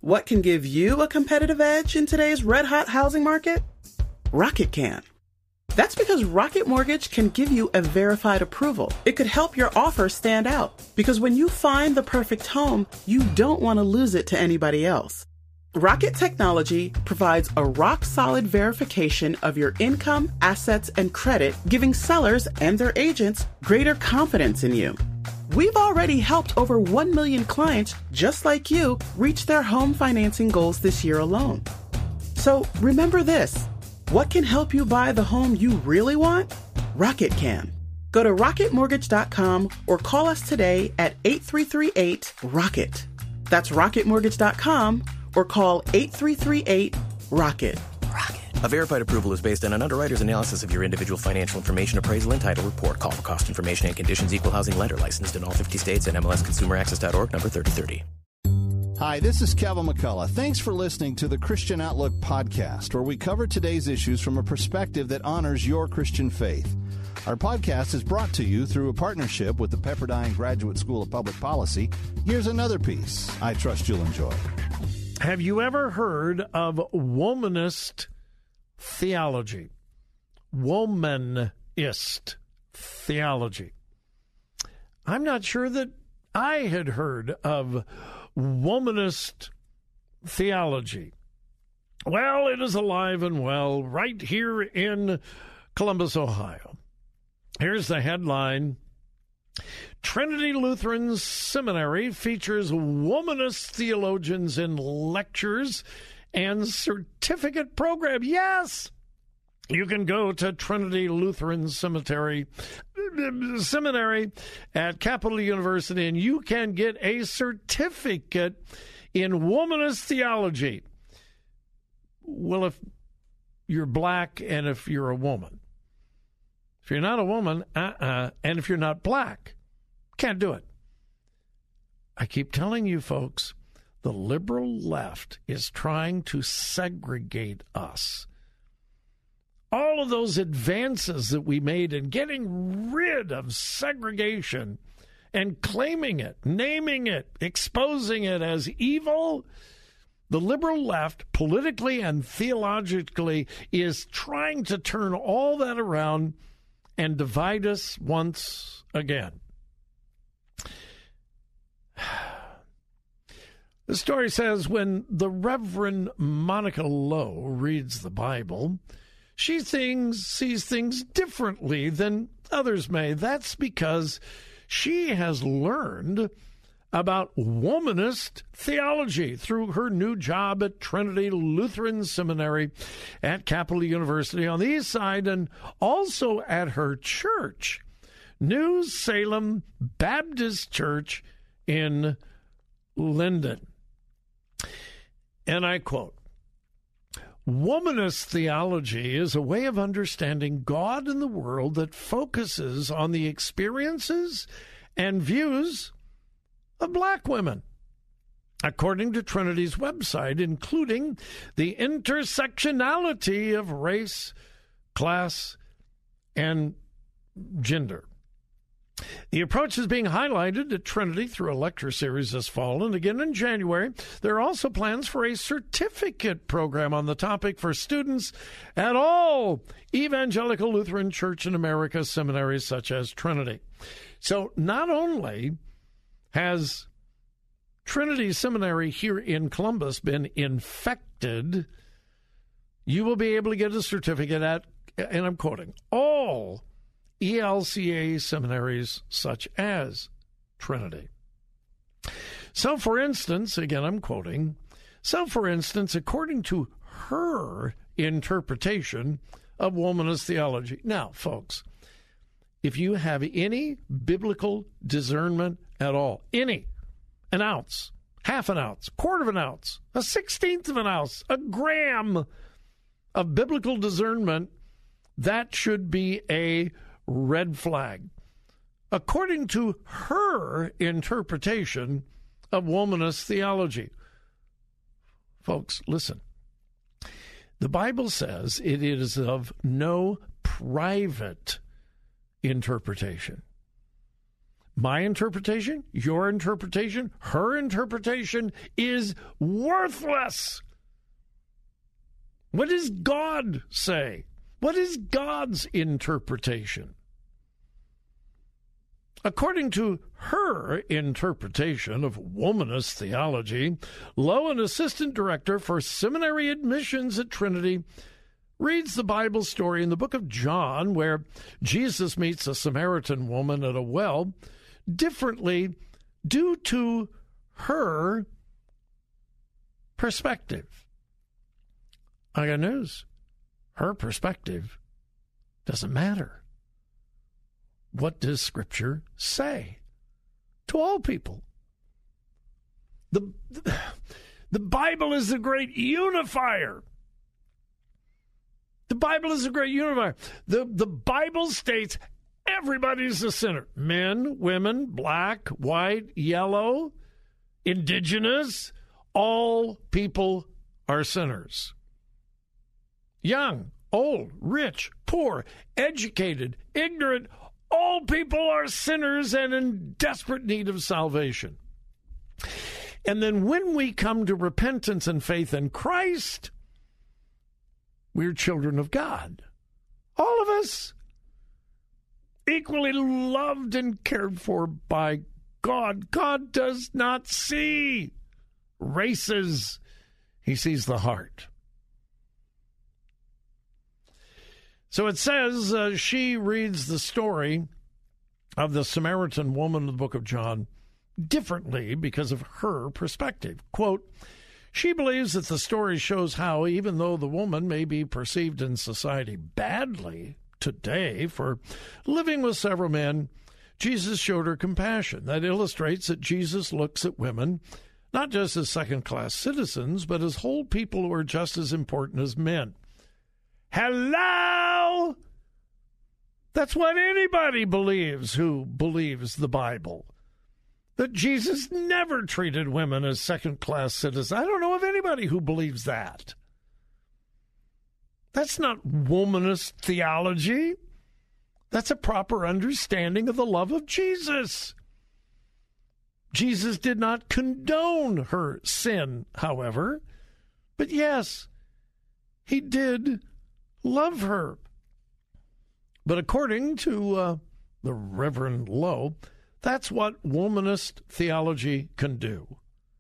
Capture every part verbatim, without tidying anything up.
What can give you a competitive edge in today's red-hot housing market? Rocket can. That's because Rocket Mortgage can give you a verified approval. It could help your offer stand out, because when you find the perfect home, you don't want to lose it to anybody else. Rocket Technology provides a rock-solid verification of your income, assets, and credit, giving sellers and their agents greater confidence in you. We've already helped over one million clients just like you reach their home financing goals this year alone. So remember this. What can help you buy the home you really want? Rocket can. Go to rocket mortgage dot com or call us today at eight three three eight, ROCKET. That's rocket mortgage dot com or call eight three three eight, ROCKET. Rocket. A verified approval is based on an underwriter's analysis of your individual financial information, appraisal, and title report. Call for cost information and conditions. Equal housing lender licensed in all fifty states and M L S Consumer Access dot org, number thirty thirty. Hi, this is Kevin McCullough. Thanks for listening to the Christian Outlook podcast, where we cover today's issues from a perspective that honors your Christian faith. Our podcast is brought to you through a partnership with the Pepperdine Graduate School of Public Policy. Here's another piece I trust you'll enjoy. Have you ever heard of womanist theology? Womanist theology. I'm not sure that I had heard of womanist theology. Well, it is alive and well right here in Columbus, Ohio. Here's the headline. Trinity Lutheran Seminary features womanist theologians in lectures and certificate program. Yes, you can go to Trinity Lutheran Cemetery, Seminary at Capital University, and you can get a certificate in womanist theology. Well, if you're black and if you're a woman. If you're not a woman, uh-uh, and if you're not black, can't do it. I keep telling you, folks, the liberal left is trying to segregate us. All of those advances that we made in getting rid of segregation and claiming it, naming it, exposing it as evil, the liberal left, politically and theologically, is trying to turn all that around and divide us once again. The story says when the Reverend Monica Lowe reads the Bible, she thinks, sees things differently than others may. That's because she has learned about womanist theology through her new job at Trinity Lutheran Seminary at Capital University on the east side, and also at her church, New Salem Baptist Church in Linden. And I quote, "Womanist theology is a way of understanding God and the world that focuses on the experiences and views of black women, according to Trinity's website, including the intersectionality of race, class, and gender. The approach is being highlighted at Trinity through a lecture series this fall, and again in January. There are also plans for a certificate program on the topic for students at all Evangelical Lutheran Church in America seminaries such as Trinity." So not only has Trinity Seminary here in Columbus been infected, you will be able to get a certificate at, and I'm quoting, all E L C A seminaries such as Trinity. So, for instance, again, I'm quoting, so, for instance, according to her interpretation of womanist theology. Now, folks, if you have any biblical discernment at all, any, an ounce, half an ounce, quarter of an ounce, a sixteenth of an ounce, a gram of biblical discernment, that should be a red flag, according to her interpretation of womanist theology. Folks, listen. The Bible says it is of no private interpretation. My interpretation, your interpretation, her interpretation is worthless. What does God say? What is God's interpretation? According to her interpretation of womanist theology, Lowe, an assistant director for seminary admissions at Trinity, reads the Bible story in the book of John where Jesus meets a Samaritan woman at a well differently due to her perspective. I got news. Her perspective doesn't matter. What does Scripture say to all people? The, the Bible is a great unifier. The Bible is a great unifier. The, the Bible states everybody's a sinner. Men, women, black, white, yellow, indigenous, all people are sinners. Young, old, rich, poor, educated, ignorant, all people are sinners and in desperate need of salvation. And then when we come to repentance and faith in Christ, we're children of God. All of us, equally loved and cared for by God. God does not see races. He sees the heart. So it says uh, she reads the story of the Samaritan woman in the book of John differently because of her perspective. Quote, she believes that the story shows how, even though the woman may be perceived in society badly today for living with several men, Jesus showed her compassion. That illustrates that Jesus looks at women not just as second-class citizens, but as whole people who are just as important as men. Hello! That's what anybody believes who believes the Bible. That Jesus never treated women as second-class citizens. I don't know of anybody who believes that. That's not womanist theology. That's a proper understanding of the love of Jesus. Jesus did not condone her sin, however, but yes, he did love her. But according to uh, the Reverend Lowe, that's what womanist theology can do.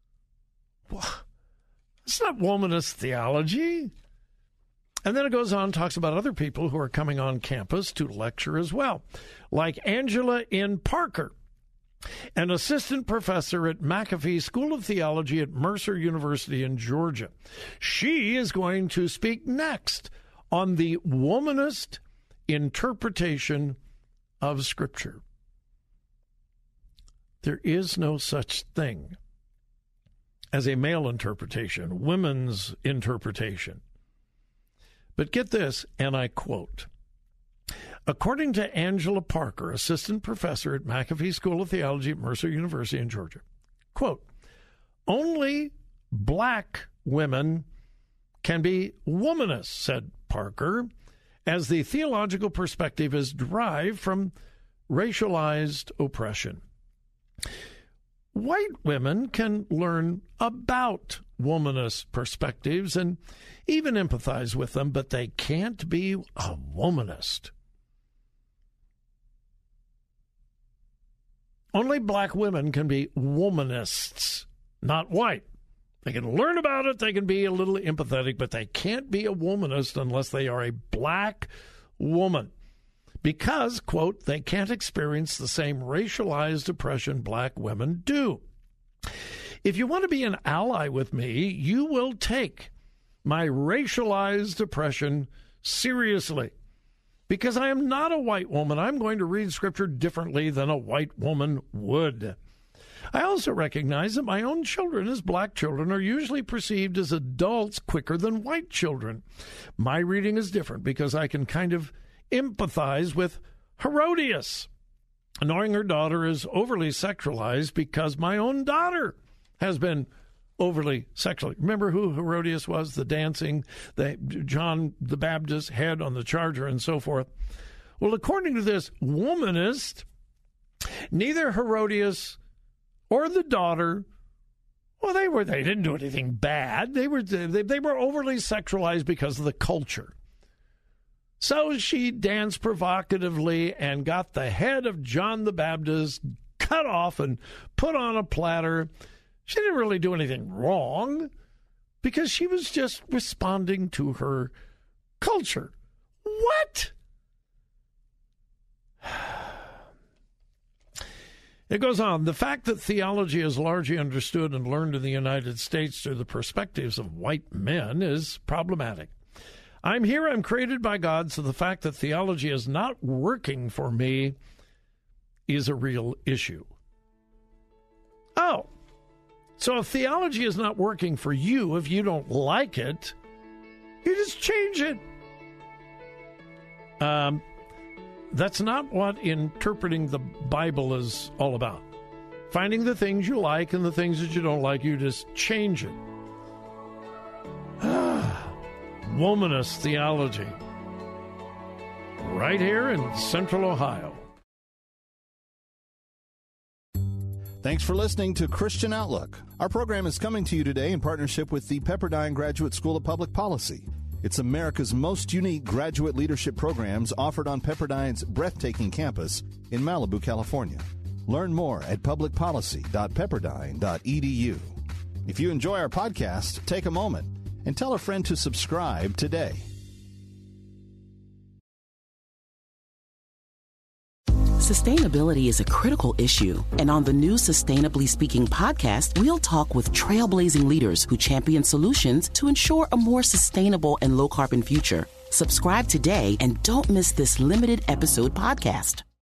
It's not womanist theology. And then it goes on and talks about other people who are coming on campus to lecture as well, like Angela N. Parker, an assistant professor at McAfee School of Theology at Mercer University in Georgia. She is going to speak next on the womanist interpretation of Scripture. There is no such thing as a male interpretation, women's interpretation. But get this, and I quote, according to Angela Parker, assistant professor at McAfee School of Theology at Mercer University in Georgia, quote, only black women can be womanists, said Parker, as the theological perspective is derived from racialized oppression. White women can learn about womanist perspectives and even empathize with them, but they can't be a womanist. Only black women can be womanists, not white. They can learn about it, they can be a little empathetic, but they can't be a womanist unless they are a black woman. Because, quote, they can't experience the same racialized oppression black women do. If you want to be an ally with me, you will take my racialized oppression seriously. Because I am not a white woman, I'm going to read Scripture differently than a white woman would. I also recognize that my own children as black children are usually perceived as adults quicker than white children. My reading is different because I can kind of empathize with Herodias, knowing her daughter is overly sexualized because my own daughter has been overly sexually. Remember who Herodias was? The dancing, the John the Baptist head on the charger and so forth. Well, according to this womanist, Neither Herodias or the daughter, well, they were they didn't do anything bad. They were they, they were overly sexualized because of the culture. So she danced provocatively and got the head of John the Baptist cut off and put on a platter. She didn't really do anything wrong because she was just responding to her culture. What? It goes on. The fact that theology is largely understood and learned in the United States through the perspectives of white men is problematic. I'm here, I'm created by God, so the fact that theology is not working for me is a real issue. Oh, so if theology is not working for you, if you don't like it, you just change it. Um, that's not what interpreting the Bible is all about. Finding the things you like and the things that you don't like, you just change it. Womanist theology. Right here in Central Ohio. Thanks for listening to Christian Outlook. Our program is coming to you today in partnership with the Pepperdine Graduate School of Public Policy. It's America's most unique graduate leadership programs offered on Pepperdine's breathtaking campus in Malibu, California. Learn more at public policy dot pepperdine dot e d u. If you enjoy our podcast, take a moment and tell a friend to subscribe today. Sustainability is a critical issue, and on the new Sustainably Speaking podcast, we'll talk with trailblazing leaders who champion solutions to ensure a more sustainable and low-carbon future. Subscribe today and don't miss this limited episode podcast.